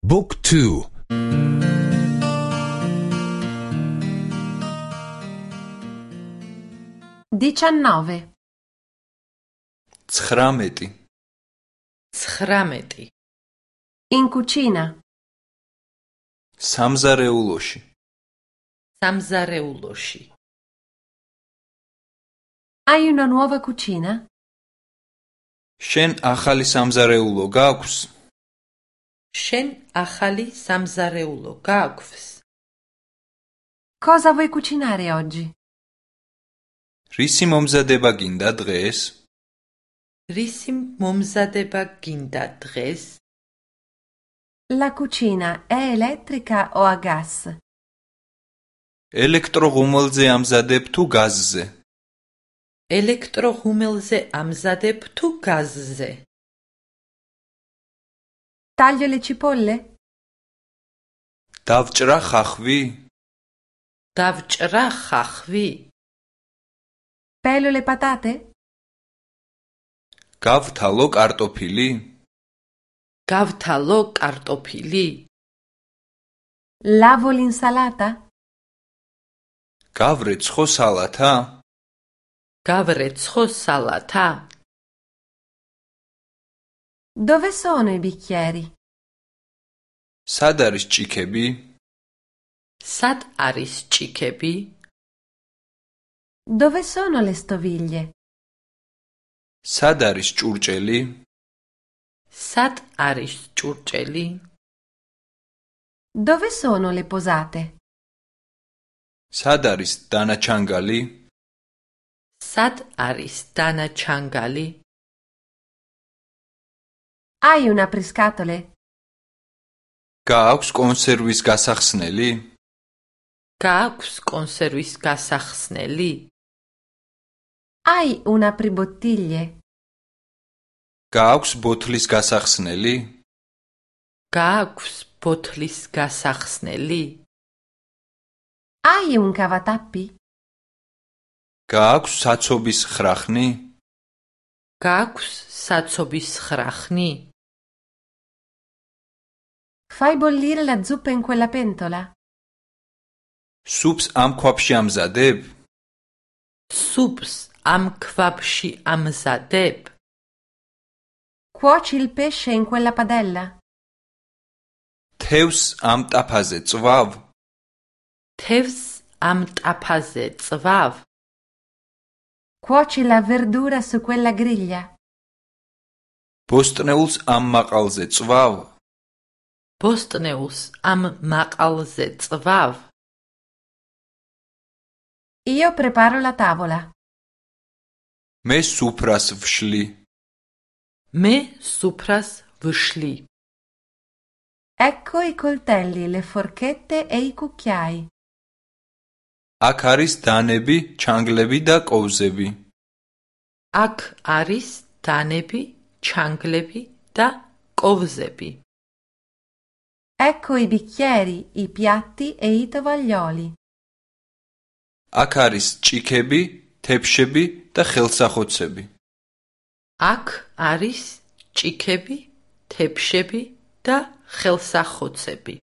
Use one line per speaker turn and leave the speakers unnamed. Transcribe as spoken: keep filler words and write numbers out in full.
Book two.
Diciannove.
ცხრამეტი.
ცხრამეტი.
In cucina.
სამზარეულოში.
სამზარეულოში.
Hai una nuova cucina?
შენ ახალი სამზარეულო გაქვს?
შენ ახალი სამზარეულო გაქვს?
Cosa vuoi cucinare oggi?
რისი მომზადება გინდა დღეს?
რისი მომზადება გინდა დღეს?
La cucina è elettrica o a gas?
ელექტროღუმელზე ამზადებ თუ გაზზე?
ელექტროღუმელზე ამზადებ თუ გაზზე?
Taglio le cipolle?
დავჭრა ხახვი?
დავჭრა ხახვი?
Pelo le patate?
გავთალო კარტოფილი?
გავთალო კარტოფილი?
Lavo l'insalata?
გავრეცხო სალათა?
გავრეცხო სალათა?
Dove sono i bicchieri?
სად არის ჭიქები?
სად არის ჭიქები?
Dove sono le stoviglie?
სად არის ჭურჭელი?
სად არის ჭურჭელი?
Dove sono le posate?
სად არის დანაჩანგალი?
სად არის დანაჩანგალი?
Hai un apriscatole?
გააქვს კონსერვის გასახსნელი?
გააქვს კონსერვის გასახსნელი?
Hai un apribottiglie?
გააქვს ბოთლის გასახსნელი?
გააქვს ბოთლის გასახსნელი?
Hai un cavatappi?
გააქვს საცობის ხრახნი?
გააქვს საცობის ხრახნი?
Fai bollire la zuppa in quella pentola?
სუპს ამ ქვაბში ამზადებ?
სუპს ამ ქვაბში ამზადებ?
Cuoci il pesce in quella padella?
თევს ამ ტაფაზე წვავ?
თევს ამ ტაფაზე წვავ?
Cuoci la verdura su quella griglia?
ბოსტნეულს ამ მაყალზე წვავ?
ბოსტნეულს ამ მაყალზე წვავ?
Io preparo la tavola.
მე სუფრას ვშლი.
მე სუფრას ვშლი.
Ecco i coltelli, le forchette e i cucchiai.
აქ არის დანები, ჩანგლები და კოვზები.
აქ არის დანები, ჩანგლები და კოვზები.
Ecco i bicchieri, i piatti e i tovaglioli.
აქ არის ჭიქები, თეფშები და ხელსახოცები.
აქ არის ჭიქები, თეფშები და ხელსახოცები.